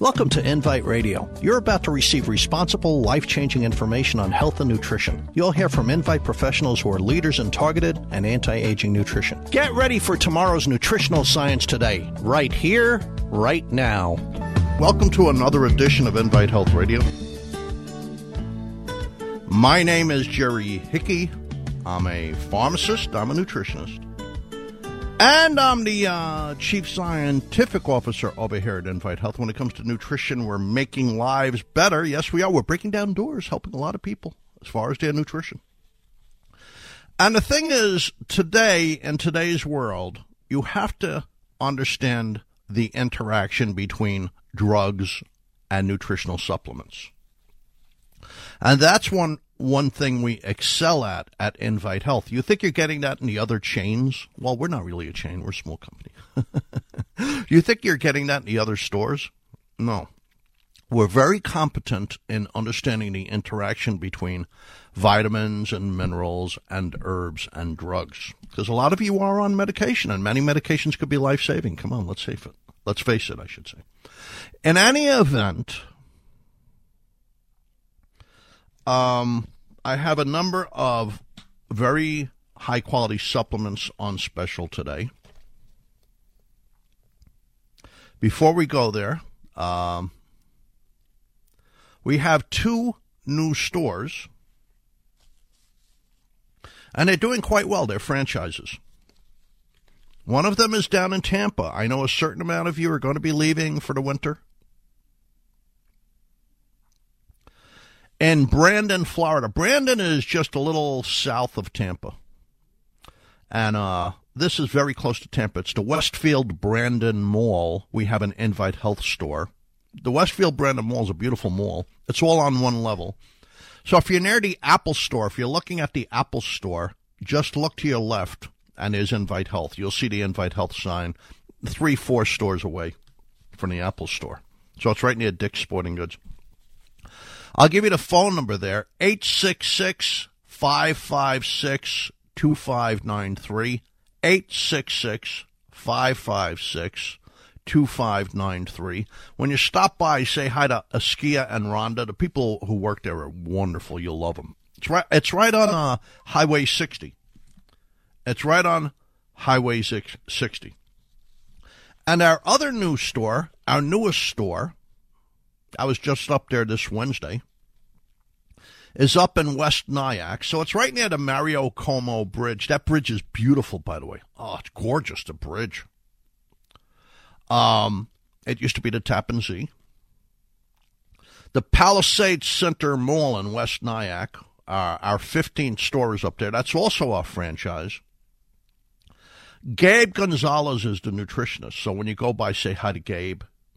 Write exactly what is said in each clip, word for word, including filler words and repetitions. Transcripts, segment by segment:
Welcome to Invite Radio. You're about to receive responsible, life-changing information on health and nutrition. You'll hear from Invite professionals who are leaders in targeted and anti-aging nutrition. Get ready for tomorrow's nutritional science today, right here, right now. Welcome to another edition of Invite Health Radio. My name is Jerry Hickey. I'm a pharmacist. I'm a nutritionist. And I'm the uh, Chief Scientific Officer over here at Invite Health. When it comes to nutrition, we're making lives better. Yes, we are. We're breaking down doors, helping a lot of people as far as their nutrition. And the thing is, today, in today's world, you have to understand the interaction between drugs and nutritional supplements. And that's one one thing we excel at at Invite Health. You think you're getting that in the other chains? Well, we're not really a chain. We're a small company. You think you're getting that in the other stores? No. We're very competent in understanding the interaction between vitamins and minerals and herbs and drugs. Because a lot of you are on medication, and many medications could be life-saving. Come on, let's face it. Let's face it, I should say. In any event, um, I have a number of very high-quality supplements on special today. Before we go there, um, we have two new stores, and they're doing quite well. They're franchises. One of them is down in Tampa. I know a certain amount of you are going to be leaving for the winter. In Brandon, Florida. Brandon is just a little south of Tampa. And uh, this is very close to Tampa. It's the Westfield Brandon Mall. We have an Invite Health store. The Westfield Brandon Mall is a beautiful mall. It's all on one level. So if you're near the Apple store, if you're looking at the Apple store, just look to your left, and there's Invite Health. You'll see the Invite Health sign three, four stores away from the Apple store. So it's right near Dick's Sporting Goods. I'll give you the phone number there, eight six six, five five six, two five nine three, eight six six, five five six, two five nine three. When you stop by, say hi to Askia and Rhonda. The people who work there are wonderful. You'll love them. It's right, it's right on uh, Highway sixty. It's right on Highway sixty. And our other new store, our newest store, I was just up there this Wednesday, is up in West Nyack. So it's right near the Mario Como Bridge. That bridge is beautiful, by the way. Oh, it's gorgeous, the bridge. Um, it used to be the Tappan Zee. The Palisades Center Mall in West Nyack, uh, our fifteenth store is up there. That's also our franchise. Gabe Gonzalez is the nutritionist. So when you go by, say hi to Gabe.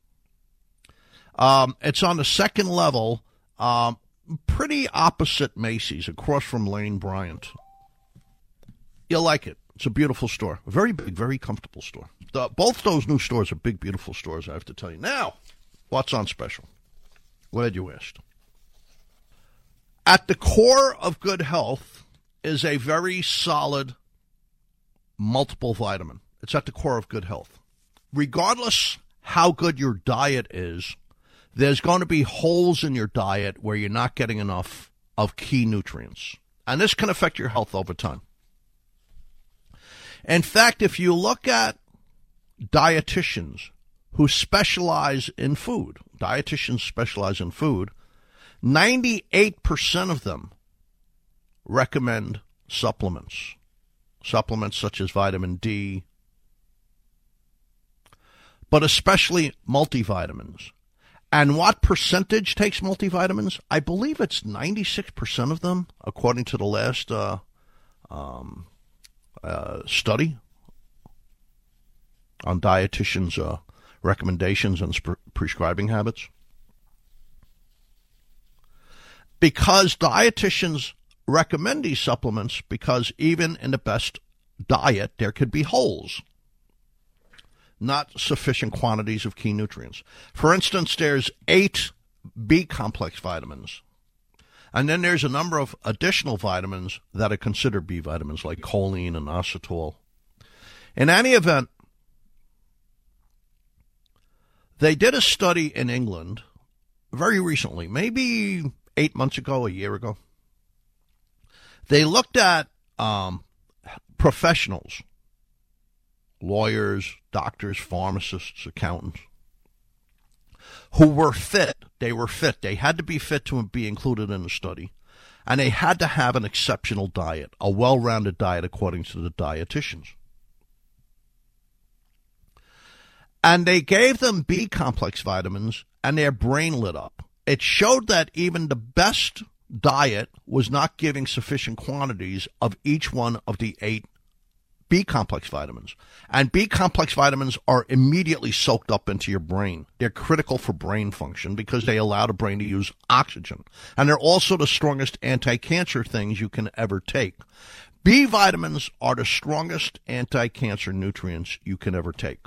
Um, it's on the second level, um, pretty opposite Macy's, across from Lane Bryant. You'll like it. It's a beautiful store. A very big, very comfortable store. The, both those new stores are big, beautiful stores, I have to tell you. Now, what's on special? Glad you asked. At the core of good health is a very solid multiple vitamin. It's at the core of good health. Regardless how good your diet is, there's going to be holes in your diet where you're not getting enough of key nutrients. And this can affect your health over time. In fact, if you look at dietitians who specialize in food, dietitians specialize in food, ninety-eight percent of them recommend supplements. Supplements such as vitamin D, but especially multivitamins. And what percentage takes multivitamins? I believe it's ninety-six percent of them, according to the last uh, um, uh, study on dietitians' uh, recommendations and sp- prescribing habits. Because dietitians recommend these supplements, because even in the best diet, there could be holes. Not sufficient quantities of key nutrients. For instance, there's eight B-complex vitamins. And then there's a number of additional vitamins that are considered B vitamins, like choline and inositol. In any event, They did a study in England very recently, maybe eight months ago, a year ago. They looked at um, professionals, lawyers, doctors, pharmacists, accountants, who were fit. They were fit. They had to be fit to be included in the study. And they had to have an exceptional diet, a well-rounded diet according to the dietitians. And they gave them B-complex vitamins, and their brain lit up. It showed that even the best diet was not giving sufficient quantities of each one of the eight B-complex vitamins. And B-complex vitamins are immediately soaked up into your brain. They're critical for brain function because they allow the brain to use oxygen. And they're also the strongest anti-cancer things you can ever take. B vitamins are the strongest anti-cancer nutrients you can ever take.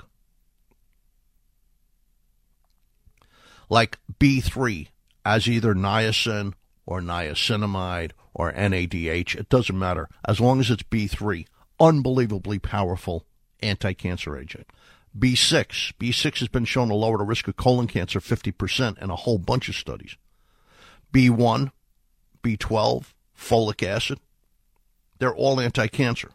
Like B three, as either niacin or niacinamide or N A D H. It doesn't matter. As long as it's B three, unbelievably powerful anti-cancer agent. B six. B six has been shown to lower the risk of colon cancer fifty percent in a whole bunch of studies. B one, B twelve, folic acid. They're all anti-cancer.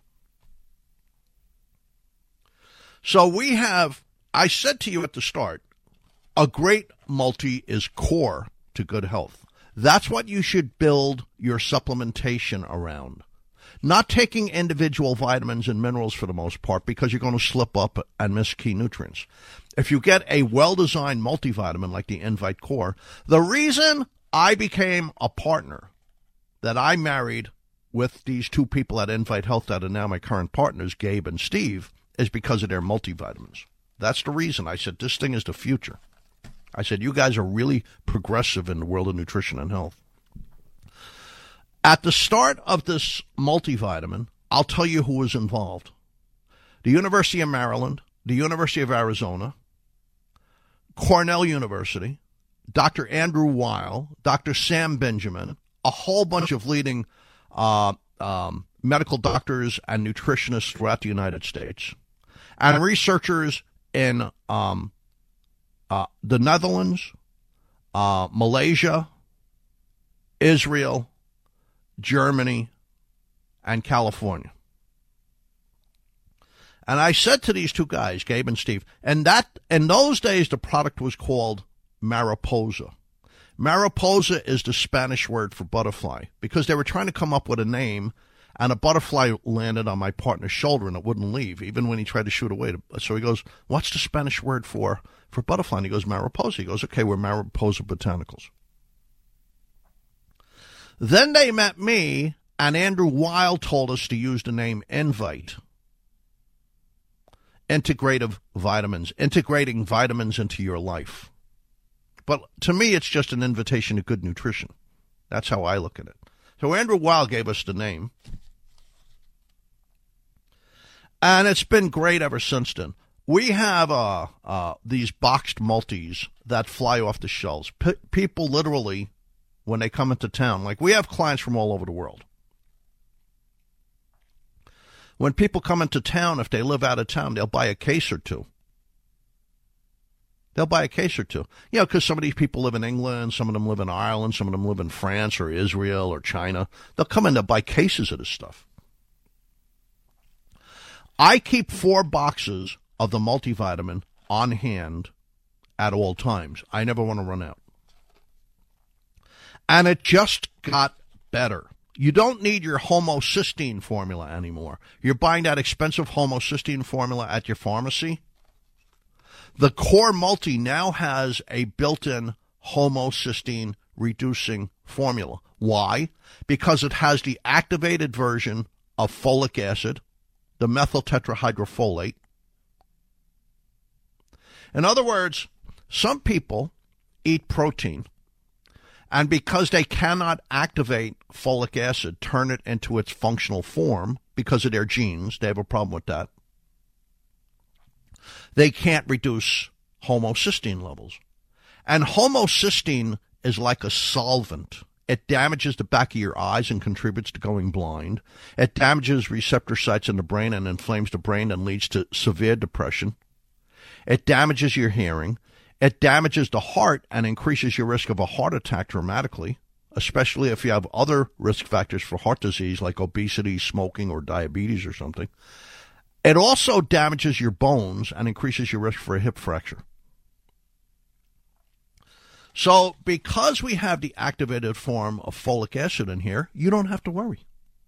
So we have, I said to you at the start, a great multi is core to good health. That's what you should build your supplementation around. Not taking individual vitamins and minerals for the most part because you're going to slip up and miss key nutrients. If you get a well-designed multivitamin like the Invite Core, the reason I became a partner, that I married with these two people at Invite Health that are now my current partners, Gabe and Steve, is because of their multivitamins. That's the reason. I said, this thing is the future. I said, you guys are really progressive in the world of nutrition and health. At the start of this multivitamin, I'll tell you who was involved. The University of Maryland, the University of Arizona, Cornell University, Doctor Andrew Weil, Doctor Sam Benjamin, a whole bunch of leading uh, um, medical doctors and nutritionists throughout the United States, and researchers in um, uh, the Netherlands, uh, Malaysia, Israel, Germany, and California. And I said to these two guys, Gabe and Steve, and that in those days the product was called Mariposa. Mariposa is the Spanish word for butterfly because they were trying to come up with a name, and a butterfly landed on my partner's shoulder and it wouldn't leave, even when he tried to shoot away. So he goes, what's the Spanish word for, for butterfly? And he goes, Mariposa. He goes, okay, we're Mariposa Botanicals. Then they met me, and Andrew Weil told us to use the name Invite. Integrative vitamins, integrating vitamins into your life. But to me, it's just an invitation to good nutrition. That's how I look at it. So Andrew Weil gave us the name. And it's been great ever since then. We have uh, uh, these boxed multis that fly off the shelves. P- people literally, when they come into town, like we have clients from all over the world. When people come into town, if they live out of town, they'll buy a case or two. They'll buy a case or two. You know, because some of these people live in England, some of them live in Ireland, some of them live in France or Israel or China. They'll come in to buy cases of this stuff. I keep four boxes of the multivitamin on hand at all times. I never want to run out. And it just got better. You don't need your homocysteine formula anymore. You're buying that expensive homocysteine formula at your pharmacy. The Core Multi now has a built-in homocysteine reducing formula. Why? Because it has the activated version of folic acid, the methyl tetrahydrofolate. In other words, some people eat protein, and because they cannot activate folic acid, turn it into its functional form because of their genes, they have a problem with that. They can't reduce homocysteine levels. And homocysteine is like a solvent. It damages the back of your eyes and contributes to going blind. It damages receptor sites in the brain and inflames the brain and leads to severe depression. It damages your hearing. It damages the heart and increases your risk of a heart attack dramatically, especially if you have other risk factors for heart disease like obesity, smoking, or diabetes or something. It also damages your bones and increases your risk for a hip fracture. So because we have the activated form of folic acid in here, you don't have to worry.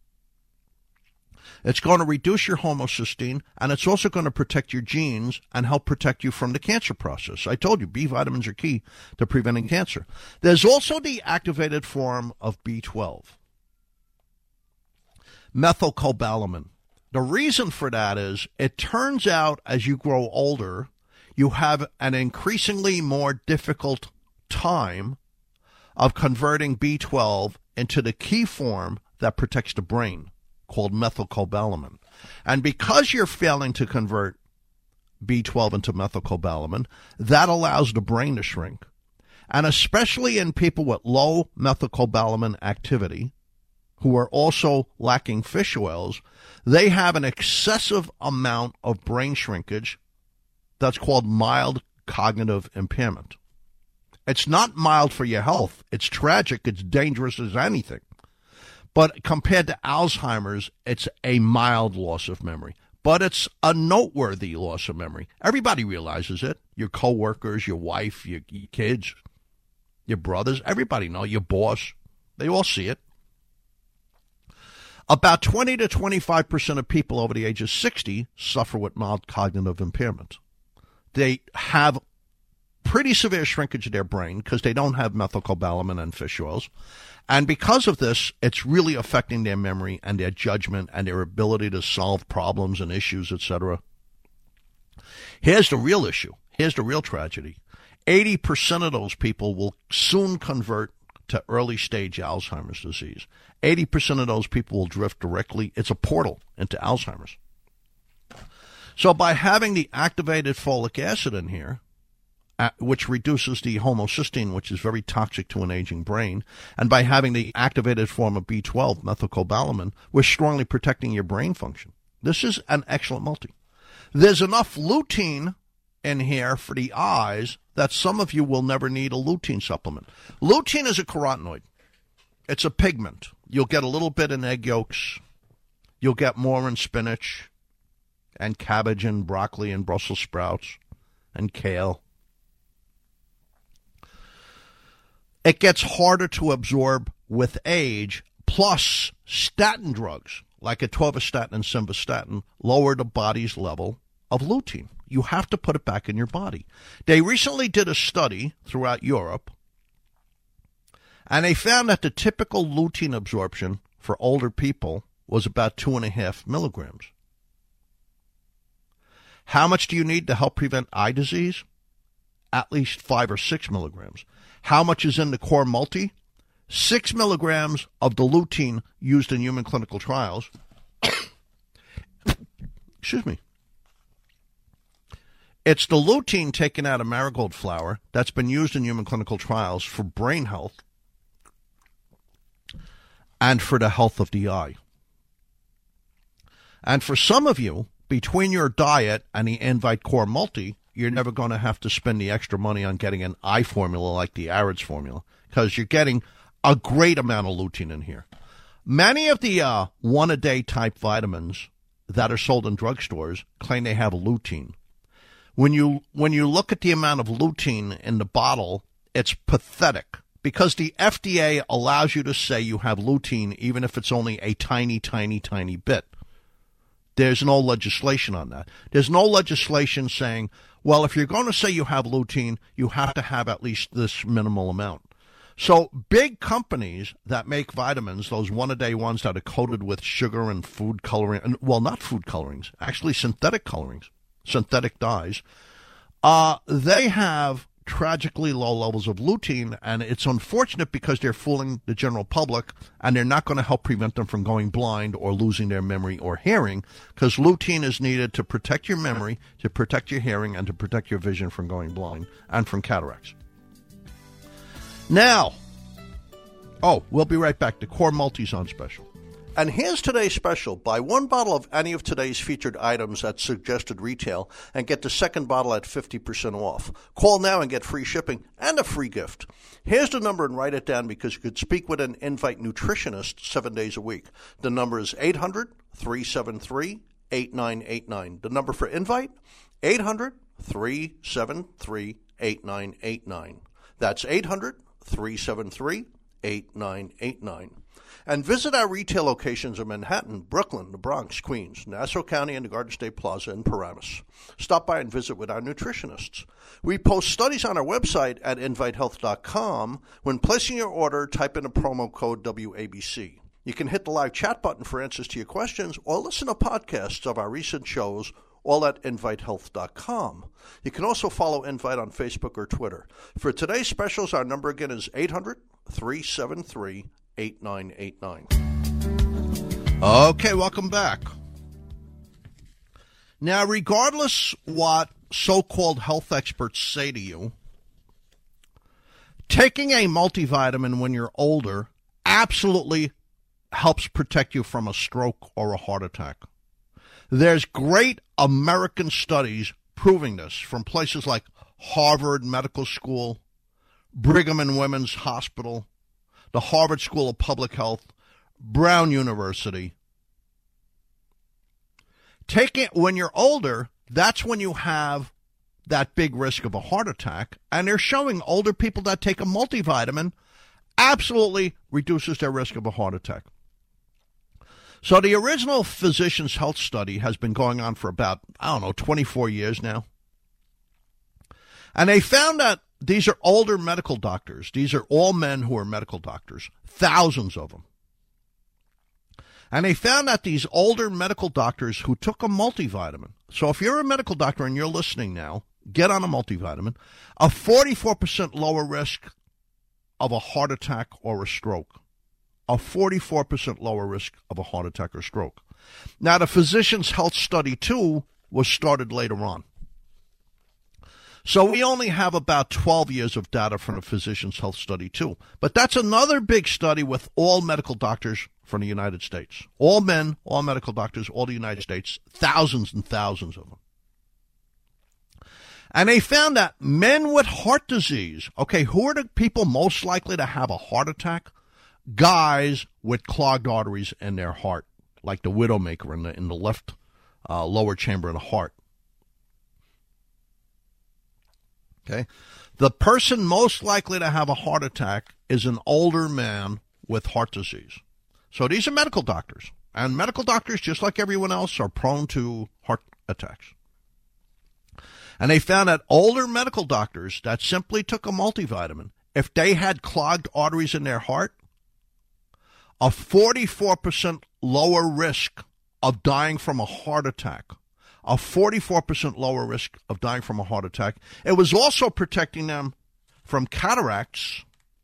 It's going to reduce your homocysteine, and it's also going to protect your genes and help protect you from the cancer process. I told you, B vitamins are key to preventing cancer. There's also the activated form of B twelve, methylcobalamin. The reason for that is it turns out as you grow older, you have an increasingly more difficult time of converting B twelve into the key form that protects the brain, called methylcobalamin. And because you're failing to convert B twelve into methylcobalamin, that allows the brain to shrink. And especially in people with low methylcobalamin activity, who are also lacking fish oils, they have an excessive amount of brain shrinkage that's called mild cognitive impairment. It's not mild for your health. It's tragic. It's dangerous as anything. But compared to Alzheimer's, it's a mild loss of memory. But it's a noteworthy loss of memory. Everybody realizes it. Your coworkers, your wife, your, your kids, your brothers, everybody know, your boss. They all see it. About twenty to twenty-five percent of people over the age of sixty suffer with mild cognitive impairment. They have pretty severe shrinkage of their brain because they don't have methylcobalamin and fish oils. And because of this, it's really affecting their memory and their judgment and their ability to solve problems and issues, et cetera. Here's the real issue. Here's the real tragedy. eighty percent of those people will soon convert to early-stage Alzheimer's disease. eighty percent of those people will drift directly. It's a portal into Alzheimer's. So by having the activated folic acid in here, Uh, which reduces the homocysteine, which is very toxic to an aging brain. And by having the activated form of B twelve, methylcobalamin, we're strongly protecting your brain function. This is an excellent multi. There's enough lutein in here for the eyes that some of you will never need a lutein supplement. Lutein is a carotenoid. It's a pigment. You'll get a little bit in egg yolks. You'll get more in spinach and cabbage and broccoli and Brussels sprouts and kale. It gets harder to absorb with age, plus statin drugs like atorvastatin and simvastatin lower the body's level of lutein. You have to put it back in your body. They recently did a study throughout Europe, and they found that the typical lutein absorption for older people was about two and a half milligrams. How much do you need to help prevent eye disease? At least five or six milligrams. How much is in the core multi? Six milligrams of the lutein used in human clinical trials. Excuse me. It's the lutein taken out of marigold flower that's been used in human clinical trials for brain health and for the health of the eye. And for some of you, between your diet and the Invite Core Multi, you're never going to have to spend the extra money on getting an eye formula like the AREDS formula, because you're getting a great amount of lutein in here. Many of the uh, one-a-day type vitamins that are sold in drugstores claim they have lutein. When you when you look at the amount of lutein in the bottle, it's pathetic, because the F D A allows you to say you have lutein even if it's only a tiny, tiny, tiny bit. There's no legislation on that. There's no legislation saying, well, if you're going to say you have lutein, you have to have at least this minimal amount. So big companies that make vitamins, those one-a-day ones that are coated with sugar and food coloring, well, not food colorings, actually synthetic colorings, synthetic dyes, uh, they have tragically low levels of lutein, and it's unfortunate because they're fooling the general public, and they're not going to help prevent them from going blind or losing their memory or hearing, because lutein is needed to protect your memory, to protect your hearing, and to protect your vision from going blind and from cataracts. Now, oh, we'll be right back. The Core Multi's on special. And here's today's special. Buy one bottle of any of today's featured items at suggested retail and get the second bottle at fifty percent off. Call now and get free shipping and a free gift. Here's the number and write it down because you could speak with an Invite nutritionist seven days a week. The number is eight hundred, three seven three, eight nine eight nine. The number for Invite, eight hundred, three seven three, eight nine eight nine. That's eight hundred, three seven three, eight nine eight nine. And visit our retail locations in Manhattan, Brooklyn, the Bronx, Queens, Nassau County, and the Garden State Plaza in Paramus. Stop by and visit with our nutritionists. We post studies on our website at invite health dot com. When placing your order, type in the promo code W A B C. You can hit the live chat button for answers to your questions or listen to podcasts of our recent shows, all at invite health dot com. You can also follow Invite on Facebook or Twitter. For today's specials, our number again is eight hundred, three seven three, eight nine eight nine. Okay, welcome back. Now, regardless what so-called health experts say to you, taking a multivitamin when you're older absolutely helps protect you from a stroke or a heart attack. There's great American studies proving this from places like Harvard Medical School, Brigham and Women's Hospital, the Harvard School of Public Health, Brown University. Take it when you're older, that's when you have that big risk of a heart attack, and they're showing older people that take a multivitamin absolutely reduces their risk of a heart attack. So the original Physicians' Health Study has been going on for about, I don't know, twenty-four years now. And they found that these are older medical doctors. These are all men who are medical doctors, thousands of them. And they found that these older medical doctors who took a multivitamin, so if you're a medical doctor and you're listening now, get on a multivitamin, a forty-four percent lower risk of a heart attack or a stroke. A forty-four percent lower risk of a heart attack or stroke. Now, the Physicians' Health Study two was started later on. So we only have about twelve years of data from the Physicians' Health Study two. But that's another big study with all medical doctors from the United States. All men, all medical doctors, all the United States, thousands and thousands of them. And they found that men with heart disease, okay, who are the people most likely to have a heart attack? Guys with clogged arteries in their heart, like the widowmaker in the, in the left uh, lower chamber of the heart. Okay, the person most likely to have a heart attack is an older man with heart disease. So these are medical doctors, and medical doctors, just like everyone else, are prone to heart attacks. And they found that older medical doctors that simply took a multivitamin, if they had clogged arteries in their heart, a forty-four percent lower risk of dying from a heart attack. A forty-four percent lower risk of dying from a heart attack. It was also protecting them from cataracts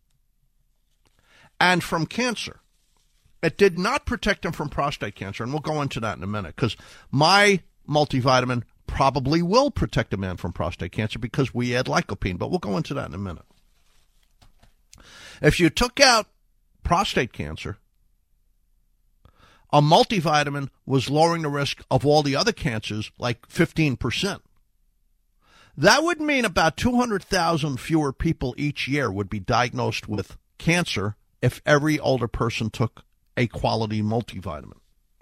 and from cancer. It did not protect them from prostate cancer, and we'll go into that in a minute, because my multivitamin probably will protect a man from prostate cancer because we add lycopene, but we'll go into that in a minute. If you took out prostate cancer, a multivitamin was lowering the risk of all the other cancers like fifteen percent. That would mean about two hundred thousand fewer people each year would be diagnosed with cancer if every older person took a quality multivitamin.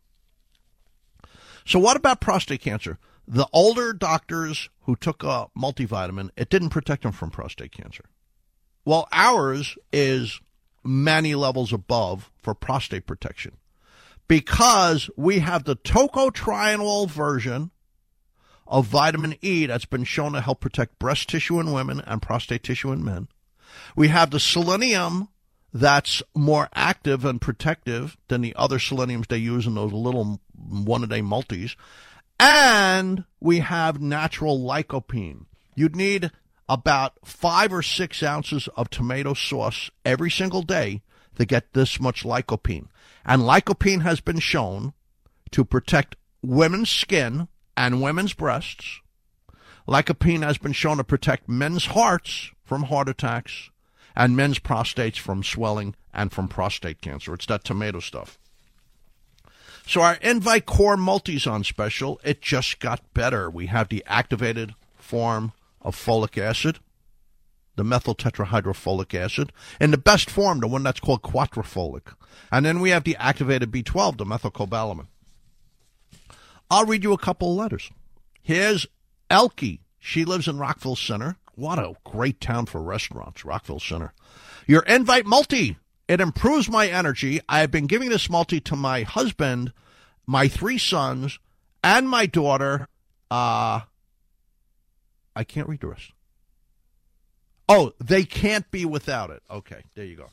So what about prostate cancer? The older doctors who took a multivitamin, it didn't protect them from prostate cancer. Well, ours is many levels above for prostate protection, because we have the tocotrienol version of vitamin E that's been shown to help protect breast tissue in women and prostate tissue in men. We have the selenium that's more active and protective than the other seleniums they use in those little one-a-day multis. And we have natural lycopene. You'd need about five or six ounces of tomato sauce every single day to get this much lycopene. And lycopene has been shown to protect women's skin and women's breasts. Lycopene has been shown to protect men's hearts from heart attacks and men's prostates from swelling and from prostate cancer. It's that tomato stuff. So our Invite Core Multi's on special. It just got better. We have the activated form of folic acid, the methyl tetrahydrofolic acid, and the best form, the one that's called quadrafolic. And then we have the activated B twelve, the methylcobalamin. I'll read you a couple of letters. Here's Elke. She lives in Rockville Center. What a great town for restaurants, Rockville Center. Your Invite Multi. It improves my energy. I have been giving this multi to my husband, my three sons, and my daughter. Uh, I can't read the rest. Oh, they can't be without it. Okay, there you go.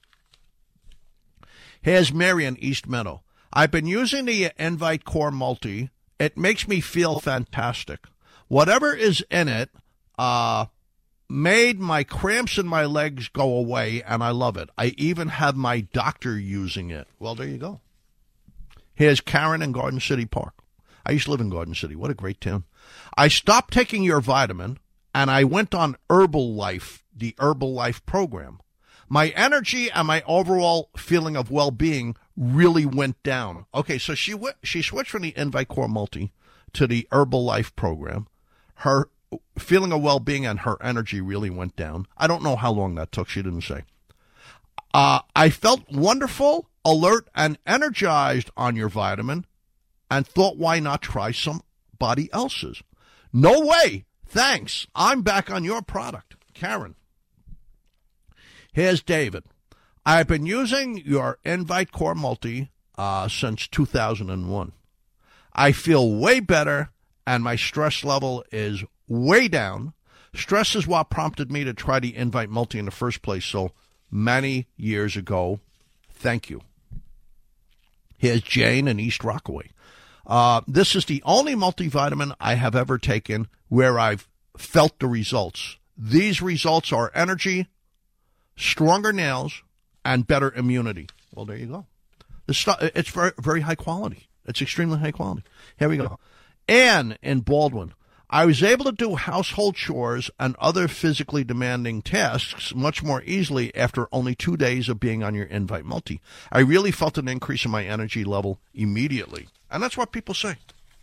Here's Mary in East Meadow. I've been using the Invite Core Multi. It makes me feel fantastic. Whatever is in it uh, made my cramps in my legs go away, and I love it. I even have my doctor using it. Well, there you go. Here's Karen in Garden City Park. I used to live in Garden City. What a great town. I stopped taking your vitamin, and I went on Herbalife, the Herbalife program. My energy and my overall feeling of well-being really went down. Okay, so she w- she switched from the Invite Core Multi to the Herbalife program. Her feeling of well-being and her energy really went down. I don't know how long that took. She didn't say. Uh, I felt wonderful, alert, and energized on your vitamin and thought, why not try somebody else's? No way. Thanks. I'm back on your product. Karen. Here's David. I've been using your Invite Core Multi uh, since two thousand one. I feel way better, and my stress level is way down. Stress is what prompted me to try the Invite Multi in the first place so many years ago. Thank you. Here's Jane in East Rockaway. Uh, this is the only multivitamin I have ever taken where I've felt the results. These results are energy, stronger nails, and better immunity. Well, there you go. The stuff, it's very, very high quality. It's extremely high quality. Here we go. Anne in Baldwin. I was able to do household chores and other physically demanding tasks much more easily after only two days of being on your Invite Multi. I really felt an increase in my energy level immediately. And that's what people say.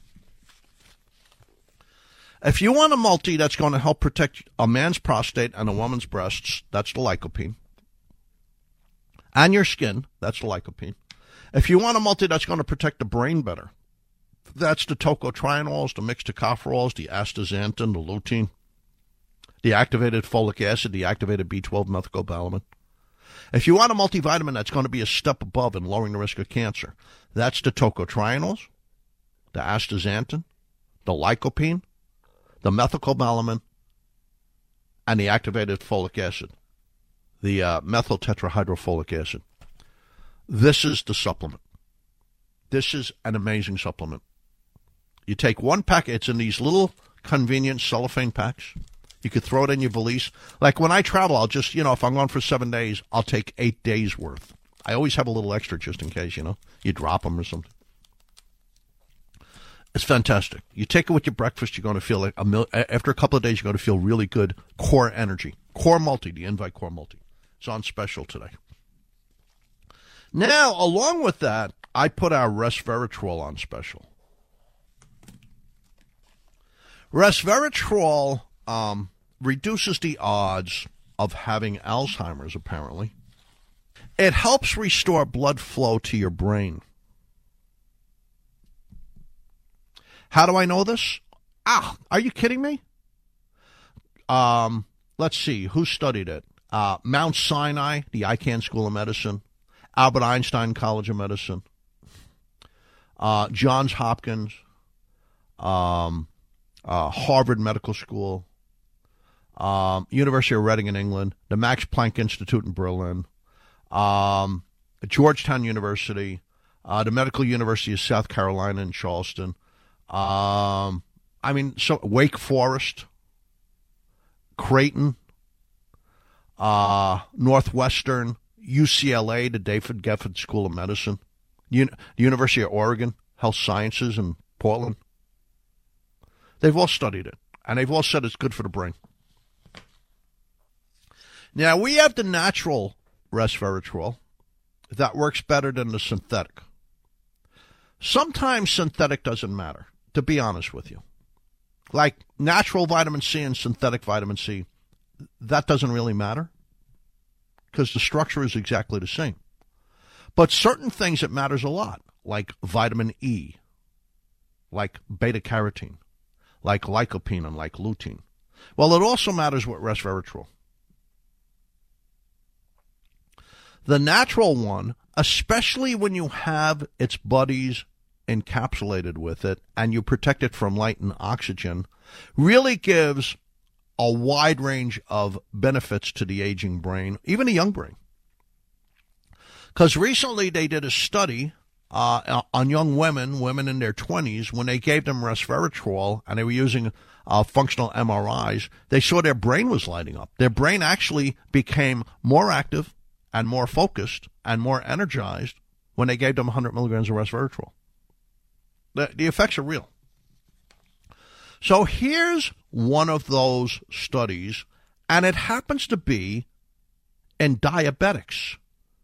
If you want a multi that's going to help protect a man's prostate and a woman's breasts, that's the lycopene. And your skin, that's the lycopene. If you want a multi that's going to protect the brain better, that's the tocotrienols, the mixed tocopherols, the astaxanthin, the lutein, the activated folic acid, the activated B twelve methylcobalamin. If you want a multivitamin that's going to be a step above in lowering the risk of cancer, that's the tocotrienols, the astaxanthin, the lycopene, the methylcobalamin, and the activated folic acid, the uh, methyl tetrahydrofolic acid. This is the supplement. This is an amazing supplement. You take one pack. It's in these little convenient cellophane packs. You could throw it in your valise. Like when I travel, I'll just, you know, if I'm gone for seven days, I'll take eight days worth. I always have a little extra just in case, you know. You drop them or something. It's fantastic. You take it with your breakfast, you're going to feel like, a mil- after a couple of days, you're going to feel really good core energy. Core Multi, the Invite Core Multi. It's on special today. Now, along with that, I put our resveratrol on special. Resveratrol um, reduces the odds of having Alzheimer's, apparently. It helps restore blood flow to your brain. How do I know this? Ah, are you kidding me? Um, let's see, who studied it? Uh, Mount Sinai, the Icahn School of Medicine, Albert Einstein College of Medicine, uh, Johns Hopkins, um, uh, Harvard Medical School, um, University of Reading in England, the Max Planck Institute in Berlin, um, Georgetown University, uh, the Medical University of South Carolina in Charleston. Um, I mean, so Wake Forest, Creighton, uh, Northwestern, U C L A, the David Geffen School of Medicine, Un- the University of Oregon, Health Sciences in Portland. They've all studied it, and they've all said it's good for the brain. Now, we have the natural resveratrol that works better than the synthetic. Sometimes synthetic doesn't matter, to be honest with you. Like natural vitamin C and synthetic vitamin C, that doesn't really matter because the structure is exactly the same. But certain things it matters a lot, like vitamin E, like beta-carotene, like lycopene, and like lutein. Well, it also matters with resveratrol. The natural one, especially when you have its buddies encapsulated with it and you protect it from light and oxygen, really gives a wide range of benefits to the aging brain, even a young brain. Because recently they did a study uh, on young women, women in their twenties, when they gave them resveratrol and they were using uh, functional M R Is, they saw their brain was lighting up. Their brain actually became more active and more focused and more energized when they gave them one hundred milligrams of resveratrol. The, the effects are real. So here's one of those studies, and it happens to be in diabetics.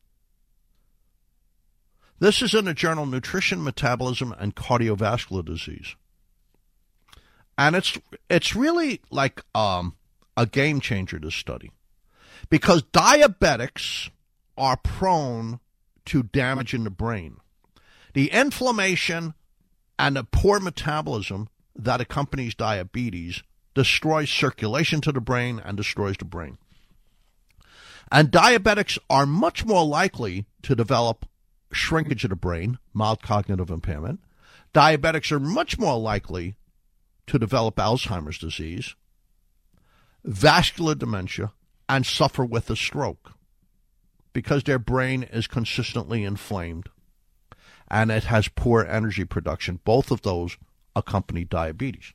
This is in the journal Nutrition, Metabolism, and Cardiovascular Disease. And it's it's really like um, a game changer, this study, because diabetics are prone to damage in the brain. The inflammation and the poor metabolism that accompanies diabetes destroys circulation to the brain and destroys the brain. And diabetics are much more likely to develop shrinkage of the brain, mild cognitive impairment. Diabetics are much more likely to develop Alzheimer's disease, vascular dementia, and suffer with a stroke, because their brain is consistently inflamed and it has poor energy production. Both of those accompany diabetes.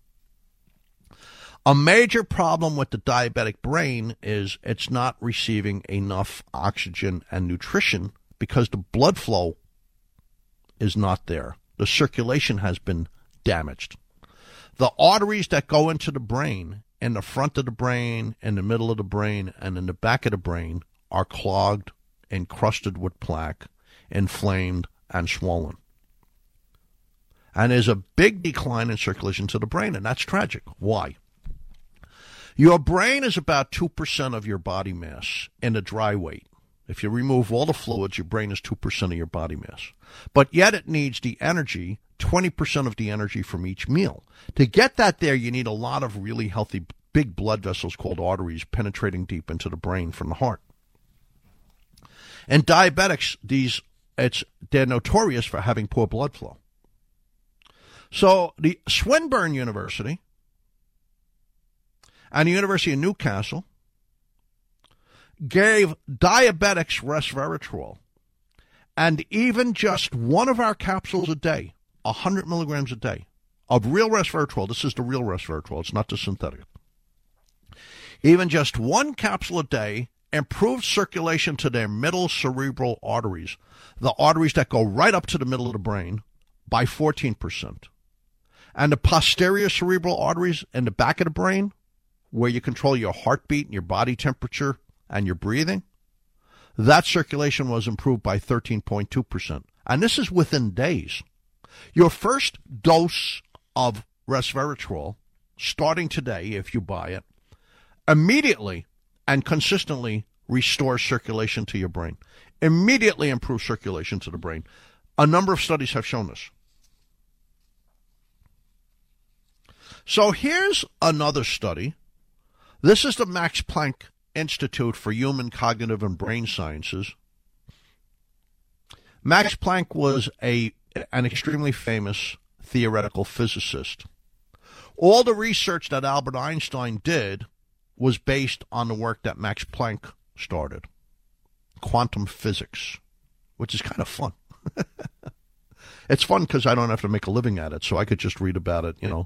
A major problem with the diabetic brain is it's not receiving enough oxygen and nutrition because the blood flow is not there. The circulation has been damaged. The arteries that go into the brain, in the front of the brain, in the middle of the brain, and in the back of the brain, are clogged, encrusted with plaque, inflamed, and swollen. And there's a big decline in circulation to the brain, and that's tragic. Why? Your brain is about two percent of your body mass in a dry weight. If you remove all the fluids, your brain is two percent of your body mass. But yet it needs the energy, twenty percent of the energy from each meal. To get that there, you need a lot of really healthy big blood vessels called arteries penetrating deep into the brain from the heart. In diabetics, these it's they're notorious for having poor blood flow. So the Swinburne University and the University of Newcastle gave diabetics resveratrol, and even just one of our capsules a day, one hundred milligrams a day, of real resveratrol. This is the real resveratrol. It's not the synthetic. Even just one capsule a day improved circulation to their middle cerebral arteries, the arteries that go right up to the middle of the brain, by fourteen percent. And the posterior cerebral arteries in the back of the brain, where you control your heartbeat and your body temperature and your breathing, that circulation was improved by thirteen point two percent. And this is within days. Your first dose of resveratrol, starting today if you buy it, immediately and consistently restores circulation to your brain. Immediately improves circulation to the brain. A number of studies have shown this. So here's another study. This is the Max Planck Institute for Human Cognitive and Brain Sciences. Max Planck was a an extremely famous theoretical physicist. All the research that Albert Einstein did was based on the work that Max Planck started, quantum physics, which is kind of fun. It's fun because I don't have to make a living at it, so I could just read about it, you know,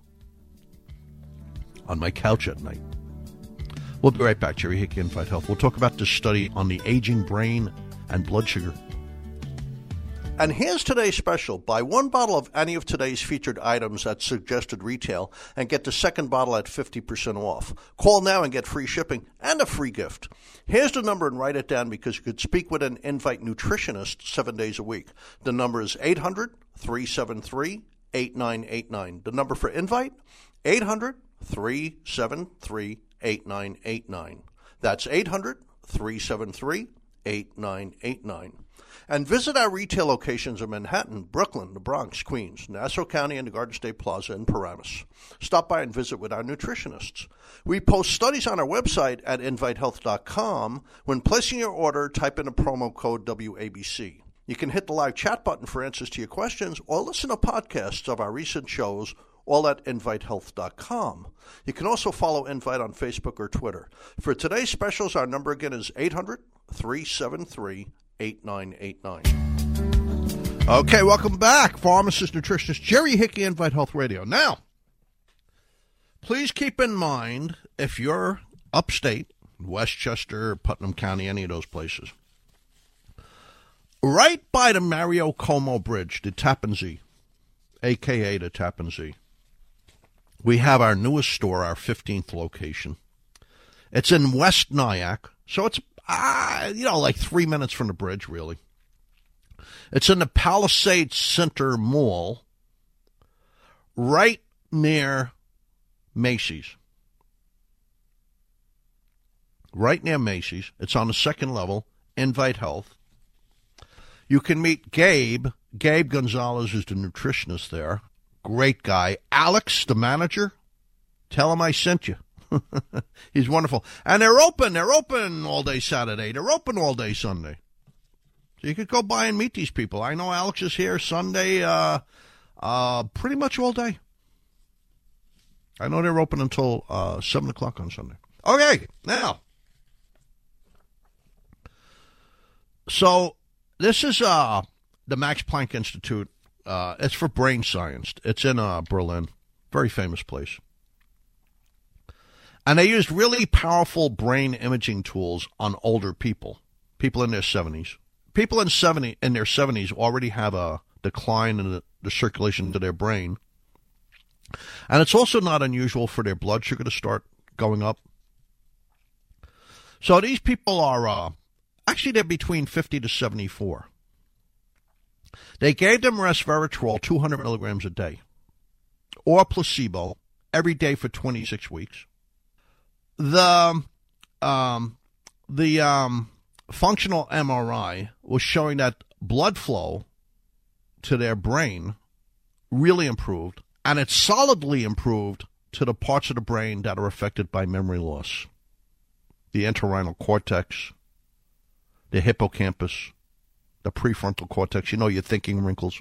on my couch at night. We'll be right back. Jerry Hickey, Invite Health. We'll talk about this study on the aging brain and blood sugar. And here's today's special. Buy one bottle of any of today's featured items at suggested retail and get the second bottle at fifty percent off. Call now and get free shipping and a free gift. Here's the number and write it down because you could speak with an Invite nutritionist seven days a week. The number is eight hundred, three seven three, eight nine eight nine. The number for Invite, eight hundred, three seven three, eight nine eight nine. That's eight hundred, three seven three, eight nine eight nine. And visit our retail locations in Manhattan, Brooklyn, the Bronx, Queens, Nassau County, and the Garden State Plaza in Paramus. Stop by and visit with our nutritionists. We post studies on our website at invite health dot com. When placing your order, type in the promo code W A B C. You can hit the live chat button for answers to your questions or listen to podcasts of our recent shows, all at invite health dot com. You can also follow Invite on Facebook or Twitter. For today's specials, our number again is eight hundred, three seven three, eight nine eight nine. Okay, welcome back. Pharmacist, nutritionist Jerry Hickey, Invite Health Radio. Now, please keep in mind, if you're upstate, Westchester, Putnam County, any of those places, right by the Mario Cuomo Bridge, the Tappan Zee, a k a the Tappan Zee, we have our newest store, our fifteenth location. It's in West Nyack, so it's, ah, you know, like three minutes from the bridge, really. It's in the Palisades Center Mall, right near Macy's. Right near Macy's. It's on the second level, Invite Health. You can meet Gabe. Gabe Gonzalez is the nutritionist there. Great guy. Alex, the manager, tell him I sent you. He's wonderful. And they're open. They're open all day Saturday. They're open all day Sunday. So you could go by and meet these people. I know Alex is here Sunday uh, uh, pretty much all day. I know they're open until uh, seven o'clock on Sunday. Okay, now. So this is uh, the Max Planck Institute. Uh, it's for brain science. It's in uh, Berlin. Very famous place. And they used really powerful brain imaging tools on older people, people in their seventies. People in seventy in their seventies already have a decline in the, the circulation to their brain. And it's also not unusual for their blood sugar to start going up. So these people are, uh, actually they're between fifty to seventy-four. They gave them resveratrol, two hundred milligrams a day, or placebo, every day for twenty-six weeks. The um, the um, functional M R I was showing that blood flow to their brain really improved, and it solidly improved to the parts of the brain that are affected by memory loss. The entorhinal cortex, the hippocampus, the prefrontal cortex, you know, your thinking wrinkles,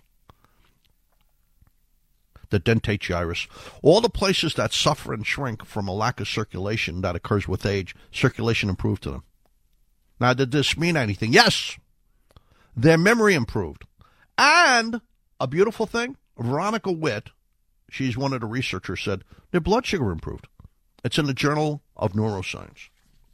the dentate gyrus, all the places that suffer and shrink from a lack of circulation that occurs with age, circulation improved to them. Now, did this mean anything? Yes, their memory improved. And a beautiful thing, Veronica Witt, she's one of the researchers, said their blood sugar improved. It's in the Journal of Neuroscience.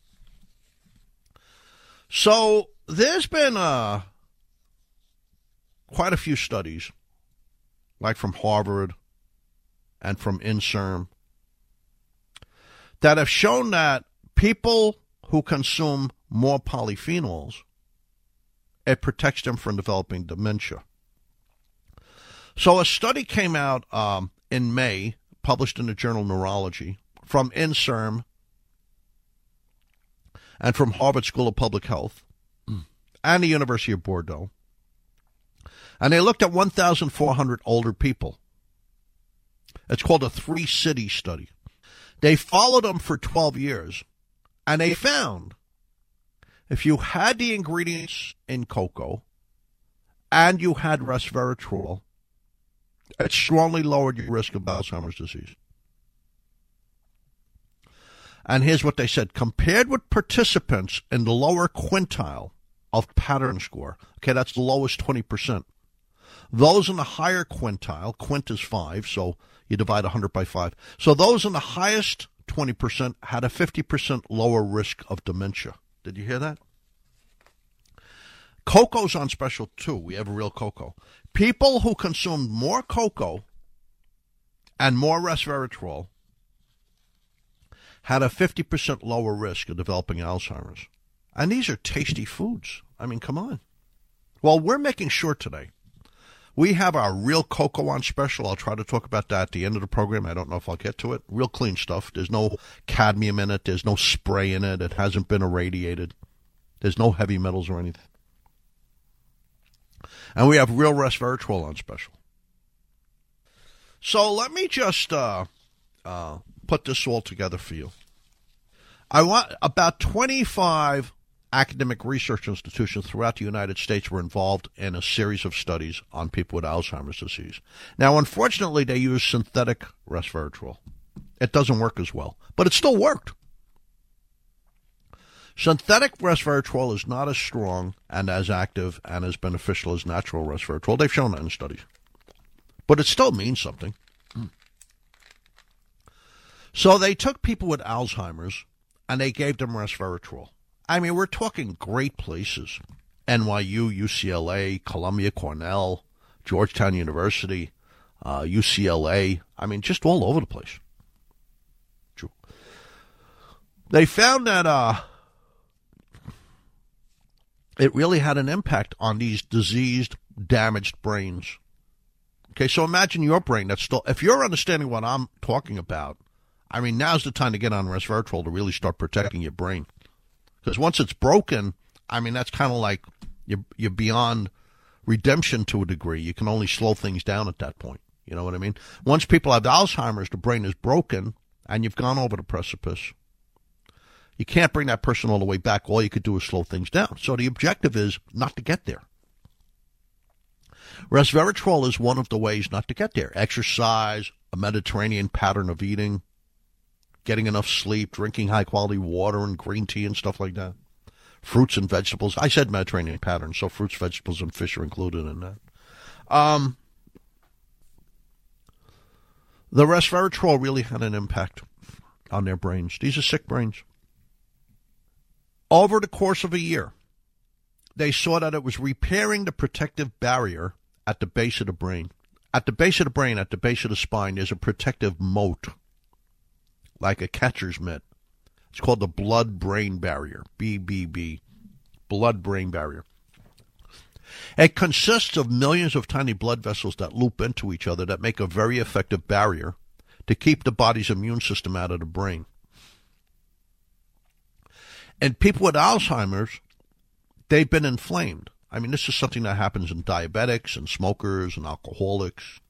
So there's been uh, quite a few studies, like from Harvard and from INSERM, that have shown that people who consume more polyphenols, it protects them from developing dementia. So a study came out um, in May, published in the journal Neurology, from INSERM and from Harvard School of Public Health mm. and the University of Bordeaux. And they looked at one thousand four hundred older people. It's called a three-city study. They followed them for twelve years, and they found if you had the ingredients in cocoa and you had resveratrol, it strongly lowered your risk of Alzheimer's disease. And here's what they said. Compared with participants in the lower quintile of pattern score, okay, that's the lowest twenty percent. Those in the higher quintile, quint is five, so you divide one hundred by five. So those in the highest twenty percent had a fifty percent lower risk of dementia. Did you hear that? Cocoa's on special, too. We have real cocoa. People who consumed more cocoa and more resveratrol had a fifty percent lower risk of developing Alzheimer's. And these are tasty foods. I mean, come on. Well, we're making sure today. We have our real cocoa on special. I'll try to talk about that at the end of the program. I don't know if I'll get to it. Real clean stuff. There's no cadmium in it. There's no spray in it. It hasn't been irradiated. There's no heavy metals or anything. And we have real resveratrol on special. So let me just uh, uh, put this all together for you. I want about twenty-five academic research institutions throughout the United States were involved in a series of studies on people with Alzheimer's disease. Now, unfortunately, they use synthetic resveratrol. It doesn't work as well, but it still worked. Synthetic resveratrol is not as strong and as active and as beneficial as natural resveratrol. They've shown that in studies. But it still means something. Mm. So they took people with Alzheimer's and they gave them resveratrol. I mean, we're talking great places. N Y U, U C L A, Columbia, Cornell, Georgetown University, uh, U C L A. I mean, just all over the place. They found that uh, it really had an impact on these diseased, damaged brains. Okay, so imagine your brain that's still, if you're understanding what I'm talking about, I mean, now's the time to get on resveratrol to really start protecting your brain. Because once it's broken, I mean, that's kind of like you're, you're beyond redemption to a degree. You can only slow things down at that point. You know what I mean? Once people have Alzheimer's, the brain is broken, and you've gone over the precipice. You can't bring that person all the way back. All you could do is slow things down. So the objective is not to get there. Resveratrol is one of the ways not to get there. Exercise, a Mediterranean pattern of eating, getting enough sleep, drinking high-quality water and green tea and stuff like that. Fruits and vegetables. I said Mediterranean pattern, so fruits, vegetables, and fish are included in that. Um, the resveratrol really had an impact on their brains. These are sick brains. Over the course of a year, they saw that it was repairing the protective barrier at the base of the brain. At the base of the brain, at the base of the spine, there's a protective moat, like a catcher's mitt. It's called the blood-brain barrier, B B B, blood-brain barrier. It consists of millions of tiny blood vessels that loop into each other that make a very effective barrier to keep the body's immune system out of the brain. And people with Alzheimer's, they've been inflamed. I mean, this is something that happens in diabetics and smokers and alcoholics.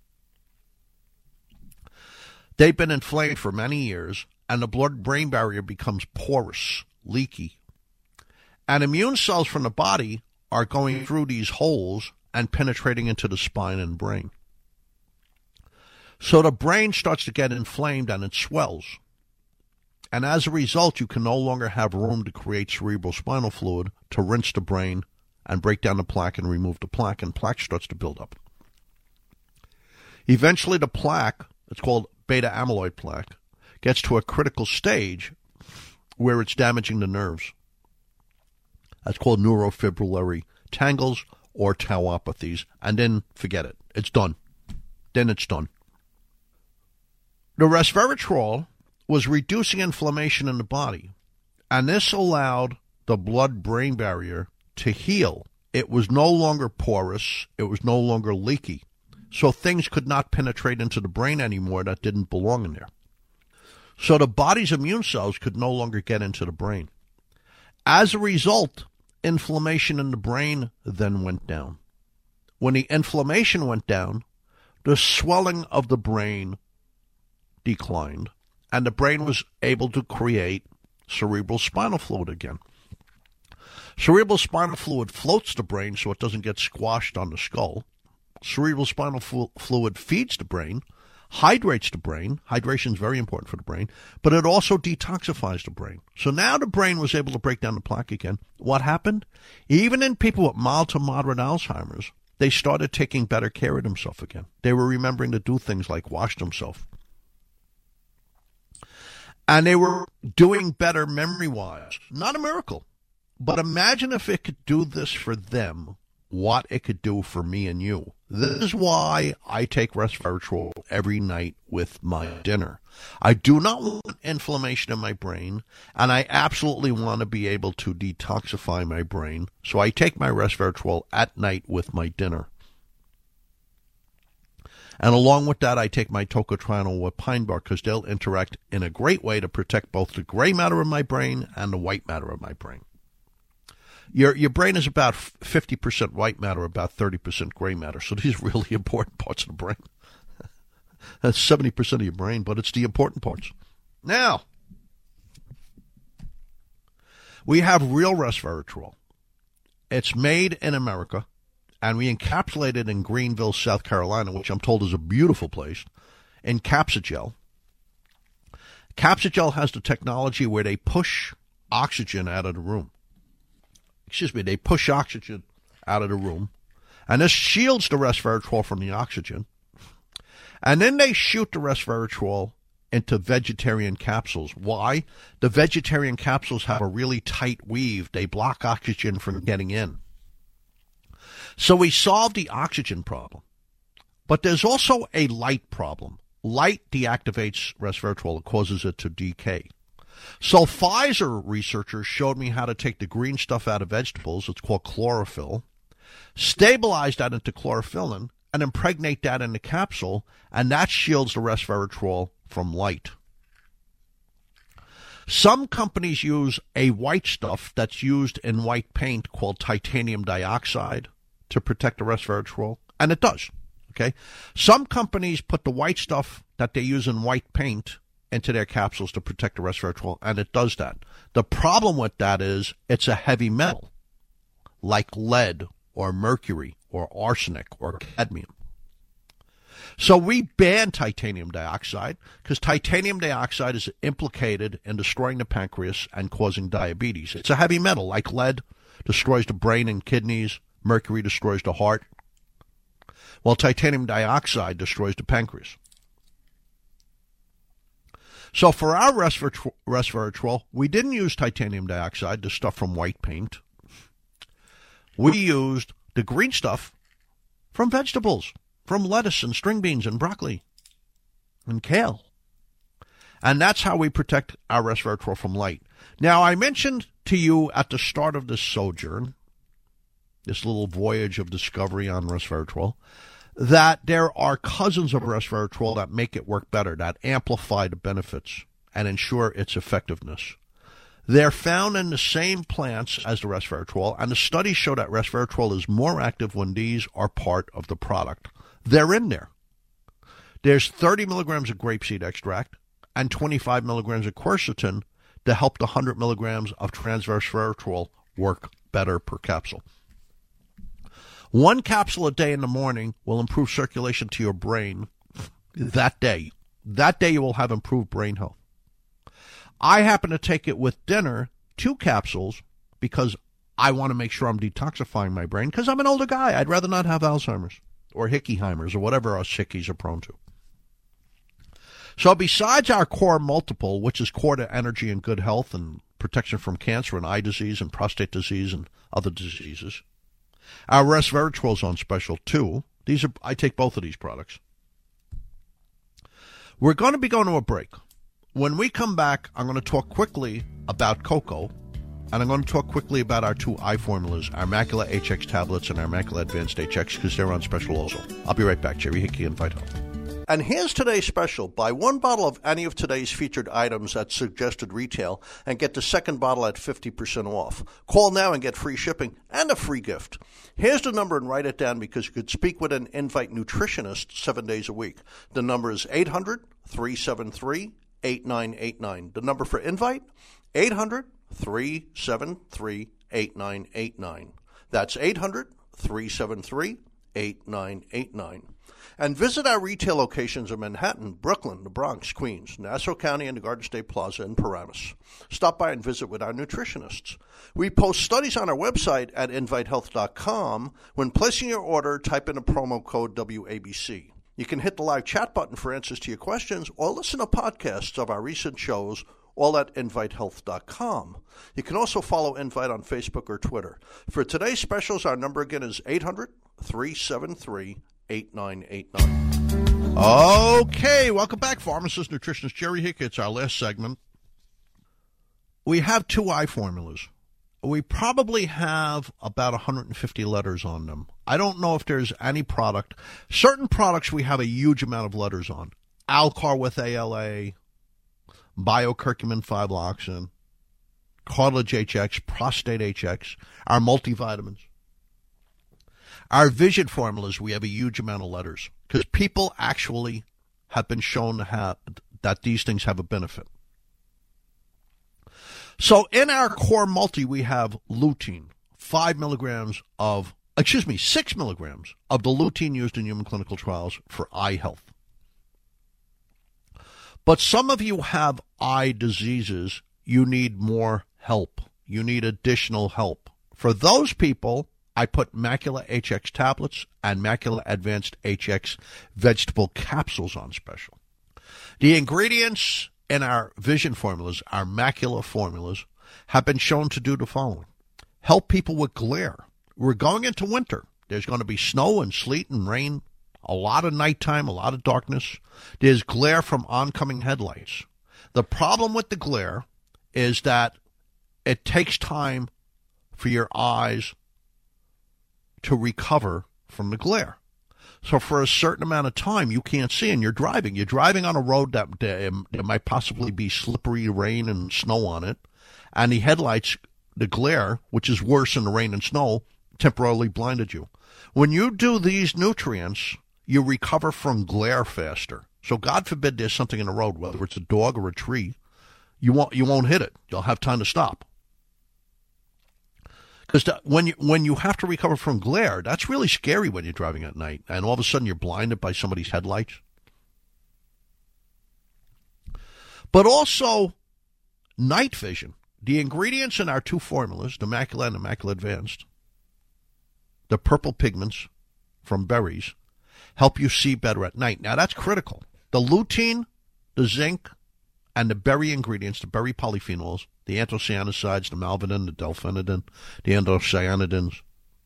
They've been inflamed for many years, and the blood-brain barrier becomes porous, leaky. And immune cells from the body are going through these holes and penetrating into the spine and brain. So the brain starts to get inflamed and it swells. And as a result, you can no longer have room to create cerebral spinal fluid to rinse the brain and break down the plaque and remove the plaque, and plaque starts to build up. Eventually the plaque, it's called beta amyloid plaque, gets to a critical stage where it's damaging the nerves. That's called neurofibrillary tangles or tauopathies, and then forget it. It's done. Then it's done. The resveratrol was reducing inflammation in the body, and this allowed the blood-brain barrier to heal. It was no longer porous. It was no longer leaky. So things could not penetrate into the brain anymore that didn't belong in there. So the body's immune cells could no longer get into the brain. As a result, inflammation in the brain then went down. When the inflammation went down, the swelling of the brain declined, and the brain was able to create cerebral spinal fluid again. Cerebral spinal fluid floats the brain so it doesn't get squashed on the skull. Cerebral spinal flu- fluid feeds the brain, hydrates the brain. Hydration is very important for the brain, but it also detoxifies the brain. So now the brain was able to break down the plaque again. What happened? Even in people with mild to moderate Alzheimer's, they started taking better care of themselves again. They were remembering to do things like wash themselves. And they were doing better memory-wise. Not a miracle, But imagine if it could do this for them, what it could do for me and you. This is why I take resveratrol every night with my dinner. I do not want inflammation in my brain, and I absolutely want to be able to detoxify my brain, so I take my resveratrol at night with my dinner. And along with that, I take my tocotrienol with pine bark because they'll interact in a great way to protect both the gray matter of my brain and the white matter of my brain. Your your brain is about fifty percent white matter, about thirty percent gray matter. So these are really important parts of the brain. That's seventy percent of your brain, but it's the important parts. Now, we have real resveratrol. It's made in America, and we encapsulate it in Greenville, South Carolina, which I'm told is a beautiful place, in Capsugel. Capsugel has the technology where they push oxygen out of the room. Excuse me, they push oxygen out of the room, and this shields the resveratrol from the oxygen. And then they shoot the resveratrol into vegetarian capsules. Why? The vegetarian capsules have a really tight weave. They block oxygen from getting in. So we solved the oxygen problem. But there's also a light problem. Light deactivates resveratrol. It causes it to decay. So Pfizer researchers showed me how to take the green stuff out of vegetables. It's called chlorophyll. Stabilize that into chlorophyllin and impregnate that in the capsule, and that shields the resveratrol from light. Some companies use a white stuff that's used in white paint called titanium dioxide to protect the resveratrol, and it does. Okay. Some companies put the white stuff that they use in white paint into their capsules to protect the resveratrol, and it does that. The problem with that is it's a heavy metal, like lead or mercury or arsenic or cadmium. So we ban titanium dioxide because titanium dioxide is implicated in destroying the pancreas and causing diabetes. It's a heavy metal, like lead destroys the brain and kidneys, mercury destroys the heart, while titanium dioxide destroys the pancreas. So for our resveratrol, resveratrol, we didn't use titanium dioxide, the stuff from white paint. We used the green stuff from vegetables, from lettuce and string beans and broccoli and kale. And that's how we protect our resveratrol from light. Now, I mentioned to you at the start of this sojourn, this little voyage of discovery on resveratrol, that there are cousins of resveratrol that make it work better, that amplify the benefits and ensure its effectiveness. They're found in the same plants as the resveratrol, and the studies show that resveratrol is more active when these are part of the product. They're in there. There's thirty milligrams of grapeseed extract and twenty-five milligrams of quercetin to help the one hundred milligrams of transresveratrol work better per capsule. One capsule a day in the morning will improve circulation to your brain that day. That day you will have improved brain health. I happen to take it with dinner, two capsules, because I want to make sure I'm detoxifying my brain, because I'm an older guy. I'd rather not have Alzheimer's or Hickeyheimer's or whatever us hickeys are prone to. So besides our core multiple, which is core to energy and good health and protection from cancer and eye disease and prostate disease and other diseases, our resveratrol is on special too. These are I take both of these products. We're going to be going to a break. When we come back, I'm going to talk quickly about cocoa, and I'm going to talk quickly about our two eye formulas, our Macula H X tablets and our Macula Advanced H X, because they're on special also. I'll be right back. Jerry Hickey and Fight Health. And here's today's special. Buy one bottle of any of today's featured items at suggested retail and get the second bottle at fifty percent off. Call now and get free shipping and a free gift. Here's the number, and write it down because you could speak with an Invite nutritionist seven days a week. The number is eight hundred, three seven three, eight nine eight nine. The number for Invite, eight hundred, three seven three, eight nine eight nine. That's eight hundred, three seven three, eight nine eight nine. And visit our retail locations in Manhattan, Brooklyn, the Bronx, Queens, Nassau County, and the Garden State Plaza in Paramus. Stop by and visit with our nutritionists. We post studies on our website at invite health dot com. When placing your order, type in the promo code W A B C. You can hit the live chat button for answers to your questions or listen to podcasts of our recent shows all at invite health dot com. You can also follow Invite on Facebook or Twitter. For today's specials, our number again is eight hundred, three seven three, eight nine eight nine. Okay, welcome back, pharmacist, nutritionist Jerry Hick. It's our last segment. We have two eye formulas. We probably have about one hundred fifty letters on them. I don't know if there's any product. Certain products we have a huge amount of letters on. Alcar with A L A, Biocurcumin five Loxin, Cartilage H X, Prostate H X, our multivitamins. Our vision formulas, we have a huge amount of letters because people actually have been shown to have that these things have a benefit. So in our core multi, we have lutein, five milligrams of, excuse me, six milligrams of the lutein used in human clinical trials for eye health. But some of you have eye diseases. You need more help. You need additional help. For those people, I put Macula H X tablets and Macula Advanced H X vegetable capsules on special. The ingredients in our vision formulas, our macula formulas, have been shown to do the following. Help people with glare. We're going into winter. There's going to be snow and sleet and rain, a lot of nighttime, a lot of darkness. There's glare from oncoming headlights. The problem with the glare is that it takes time for your eyes to recover from the glare. So for a certain amount of time, you can't see, and you're driving. You're driving on a road that there might possibly be slippery rain and snow on it, and the headlights, the glare, which is worse than the rain and snow, temporarily blinded you. When you do these nutrients, you recover from glare faster. So God forbid there's something in the road, whether it's a dog or a tree, you won't you won't hit it. You'll have time to stop. Because when you when you have to recover from glare, that's really scary when you're driving at night, and all of a sudden you're blinded by somebody's headlights. But also, night vision. The ingredients in our two formulas, the Macula and the Macula Advanced, the purple pigments from berries, help you see better at night. Now, that's critical. The lutein, the zinc, and the berry ingredients, the berry polyphenols, the anthocyanidins, the malvidin, the delphinidin, the anthocyanidins,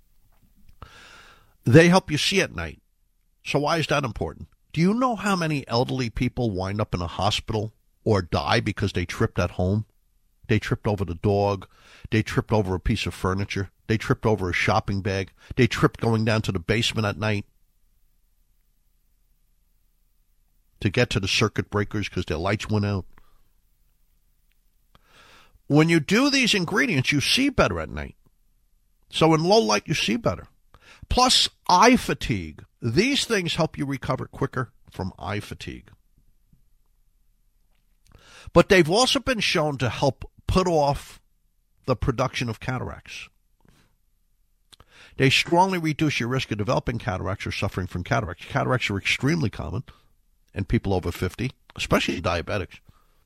they help you see at night. So why is that important? Do you know how many elderly people wind up in a hospital or die because they tripped at home? They tripped over the dog. They tripped over a piece of furniture. They tripped over a shopping bag. They tripped going down to the basement at night to get to the circuit breakers because their lights went out. When you do these ingredients, you see better at night. So in low light, you see better. Plus eye fatigue. These things help you recover quicker from eye fatigue. But they've also been shown to help put off the production of cataracts. They strongly reduce your risk of developing cataracts or suffering from cataracts. Cataracts are extremely common in people over fifty, especially diabetics.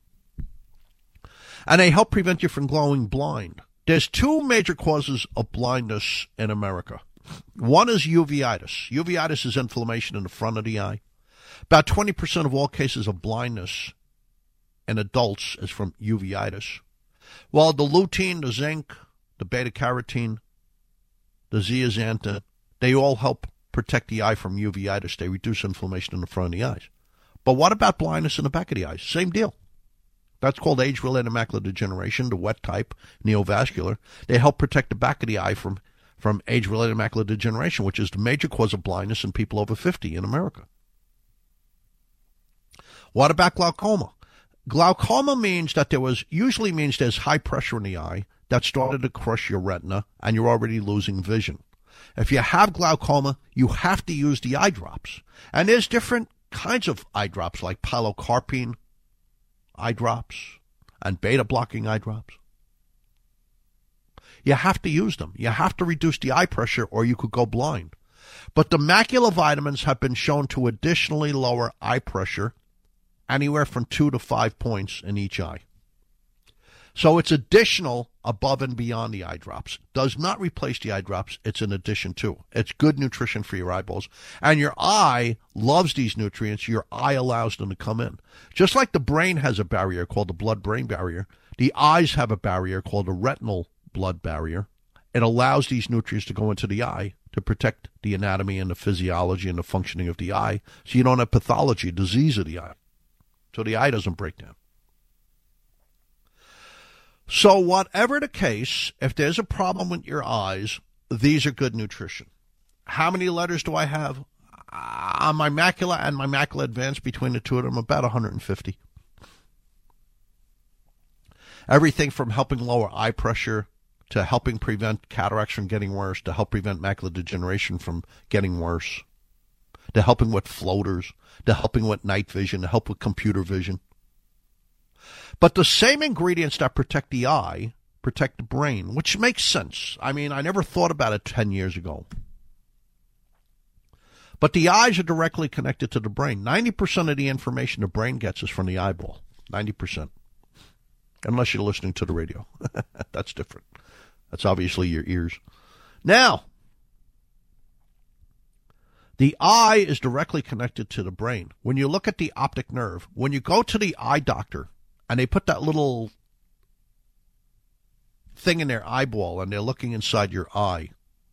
And they help prevent you from going blind. There's two major causes of blindness in America. One is uveitis. Uveitis is inflammation in the front of the eye. About twenty percent of all cases of blindness in adults is from uveitis. While the lutein, the zinc, the beta-carotene, the zeaxanthin, they all help protect the eye from uveitis. They reduce inflammation in the front of the eyes. But what about blindness in the back of the eyes? Same deal. That's called age-related macular degeneration, the wet type, neovascular. They help protect the back of the eye from, from age-related macular degeneration, which is the major cause of blindness in people over fifty in America. What about glaucoma? Glaucoma means that there was, usually means there's high pressure in the eye that started to crush your retina, and you're already losing vision. If you have glaucoma, you have to use the eye drops. And there's different kinds of eye drops, like pilocarpine eye drops and beta-blocking eye drops. You have to use them. You have to reduce the eye pressure, or you could go blind. But the macula vitamins have been shown to additionally lower eye pressure anywhere from two to five points in each eye. So it's additional above and beyond the eye drops. Does not replace the eye drops. It's an addition to. It's good nutrition for your eyeballs. And your eye loves these nutrients. Your eye allows them to come in. Just like the brain has a barrier called the blood-brain barrier, the eyes have a barrier called a retinal blood barrier. It allows these nutrients to go into the eye to protect the anatomy and the physiology and the functioning of the eye, so you don't have pathology, disease of the eye. So the eye doesn't break down. So whatever the case, if there's a problem with your eyes, these are good nutrition. How many letters do I have? On my macula and my macula advanced, between the two of them, about one hundred fifty. Everything from helping lower eye pressure to helping prevent cataracts from getting worse, to help prevent macular degeneration from getting worse, to helping with floaters, to helping with night vision, to help with computer vision. But the same ingredients that protect the eye protect the brain, which makes sense. I mean, I never thought about it ten years ago. But the eyes are directly connected to the brain. ninety percent of the information the brain gets is from the eyeball. ninety percent. Unless you're listening to the radio. That's different. That's obviously your ears. Now, the eye is directly connected to the brain. When you look at the optic nerve, when you go to the eye doctor and they put that little thing in their eyeball and they're looking inside your eye,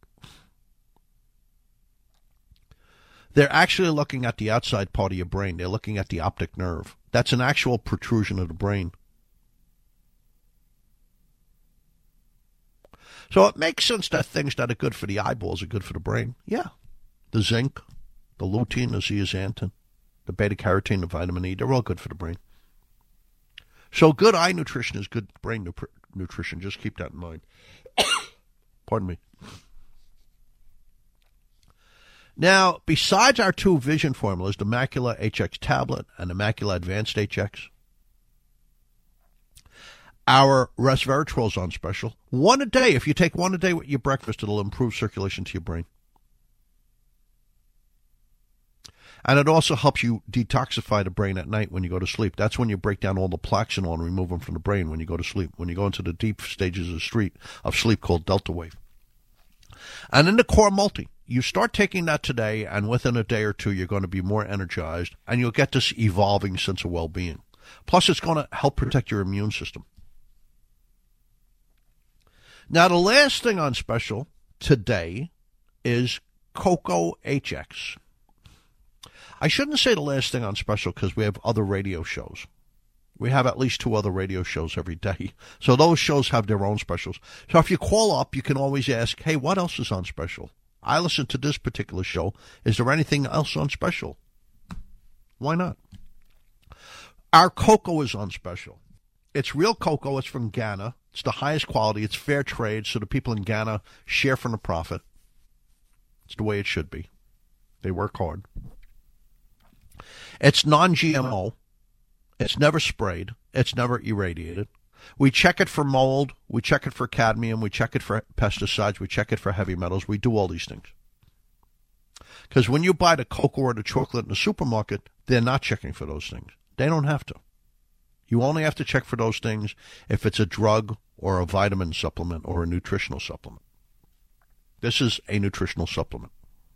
they're actually looking at the outside part of your brain. They're looking at the optic nerve. That's an actual protrusion of the brain. So it makes sense that things that are good for the eyeballs are good for the brain. Yeah. The zinc, the lutein, the zeaxanthin, the beta-carotene, the vitamin E, they're all good for the brain. So good eye nutrition is good brain nu- nutrition. Just keep that in mind. Pardon me. Now, besides our two vision formulas, the Macula H X tablet and the Macula Advanced H X, our resveratrol is on special. One a day. If you take one a day with your breakfast, it'll improve circulation to your brain. And it also helps you detoxify the brain at night when you go to sleep. That's when you break down all the plaques and all and remove them from the brain when you go to sleep, when you go into the deep stages of, street, of sleep called delta wave. And in the core multi, you start taking that today, and within a day or two, you're going to be more energized, and you'll get this evolving sense of well-being. Plus, it's going to help protect your immune system. Now, the last thing on special today is Cocoa H X. I shouldn't say the last thing on special because we have other radio shows. We have at least two other radio shows every day. So those shows have their own specials. So if you call up, you can always ask, hey, what else is on special? I listen to this particular show. Is there anything else on special? Why not? Our cocoa is on special. It's real cocoa. It's from Ghana. It's the highest quality. It's fair trade, so the people in Ghana share from the profit. It's the way it should be. They work hard. It's non-G M O. It's never sprayed. It's never irradiated. We check it for mold. We check it for cadmium. We check it for pesticides. We check it for heavy metals. We do all these things. Because when you buy the cocoa or the chocolate in the supermarket, they're not checking for those things. They don't have to. You only have to check for those things if it's a drug or a vitamin supplement or a nutritional supplement. This is a nutritional supplement.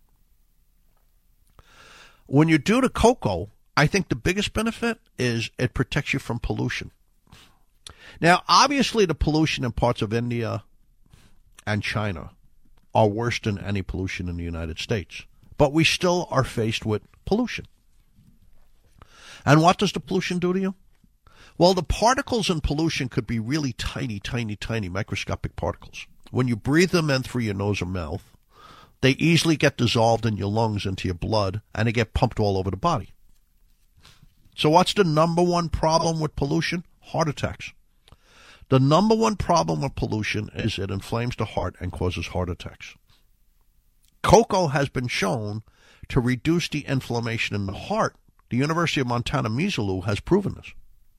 When you do the cocoa, I think the biggest benefit is it protects you from pollution. Now, obviously, the pollution in parts of India and China are worse than any pollution in the United States. But we still are faced with pollution. And what does the pollution do to you? Well, the particles in pollution could be really tiny, tiny, tiny microscopic particles. When you breathe them in through your nose or mouth, they easily get dissolved in your lungs into your blood, and they get pumped all over the body. So what's the number one problem with pollution? Heart attacks. The number one problem with pollution is it inflames the heart and causes heart attacks. Cocoa has been shown to reduce the inflammation in the heart. The University of Montana Missoula has proven this.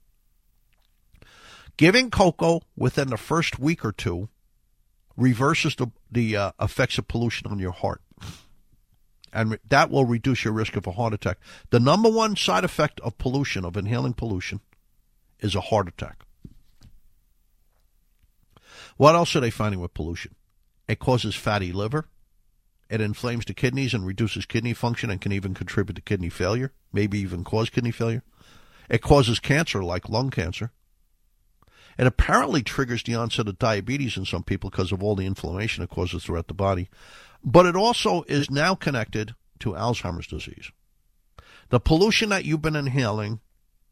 Giving cocoa within the first week or two reverses the, the uh, effects of pollution on your heart. And re- that will reduce your risk of a heart attack. The number one side effect of pollution, of inhaling pollution, is a heart attack. What else are they finding with pollution? It causes fatty liver. It inflames the kidneys and reduces kidney function and can even contribute to kidney failure, maybe even cause kidney failure. It causes cancer like lung cancer. It apparently triggers the onset of diabetes in some people because of all the inflammation it causes throughout the body. But it also is now connected to Alzheimer's disease. The pollution that you've been inhaling,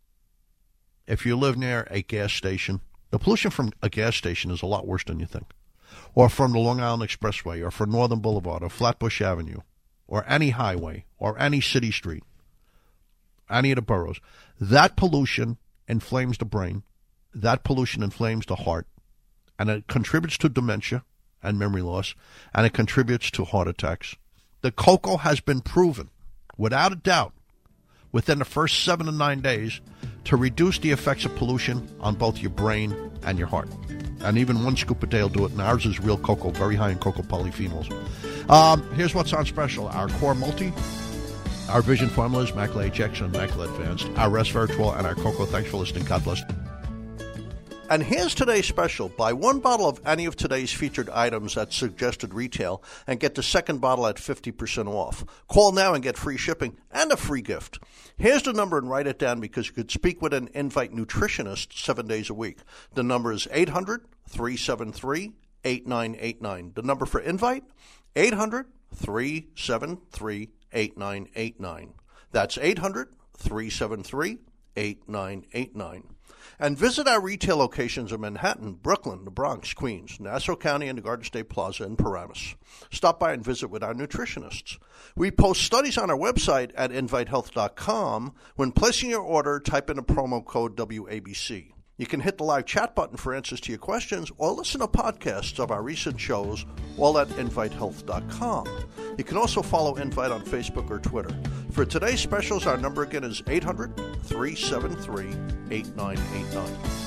if you live near a gas station, the pollution from a gas station is a lot worse than you think. Or from the Long Island Expressway, or from Northern Boulevard, or Flatbush Avenue, or any highway, or any city street, any of the boroughs. That pollution inflames the brain. That pollution inflames the heart, and it contributes to dementia and memory loss, and it contributes to heart attacks. The cocoa has been proven, without a doubt, within the first seven to nine days, to reduce the effects of pollution on both your brain and your heart. And even one scoop a day will do it, and ours is real cocoa, very high in cocoa polyphenols. Um, here's what's on special. Our Core Multi, our Vision Formulas, Macula H X and Macula Advanced, our Resveratrol, and our cocoa. Thanks for listening. God bless. And here's today's special. Buy one bottle of any of today's featured items at suggested retail and get the second bottle at fifty percent off. Call now and get free shipping and a free gift. Here's the number, and write it down because you could speak with an Invite nutritionist seven days a week. The number is eight hundred, three seven three, eight nine eight nine. The number for Invite, eight hundred, three seven three, eight nine eight nine. That's eight hundred, three seven three, eight nine eight nine. And visit our retail locations in Manhattan, Brooklyn, the Bronx, Queens, Nassau County, and the Garden State Plaza in Paramus. Stop by and visit with our nutritionists. We post studies on our website at invite health dot com. When placing your order, type in the promo code W A B C. You can hit the live chat button for answers to your questions or listen to podcasts of our recent shows, all at invite health dot com. You can also follow Invite on Facebook or Twitter. For today's specials, our number again is eight hundred, three seven three, eight nine eight nine.